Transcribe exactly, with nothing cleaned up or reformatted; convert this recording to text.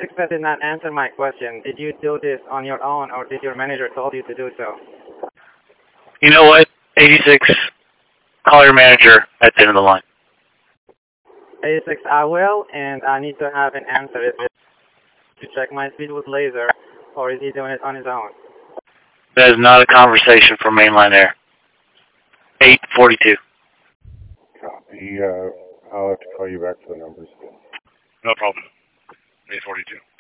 eighty-six did not answer my question. Did you do this on your own, or did your manager told you to do so? You know what? eighty-six, call your manager at the end of the line. eighty-six, I will, and I need to have an answer. Is it to check my speed with laser, or is he doing it on his own? That is not a conversation for mainline air. eight forty-two. Copy. Uh, I'll have to call you back for the numbers. No problem. eight forty-two.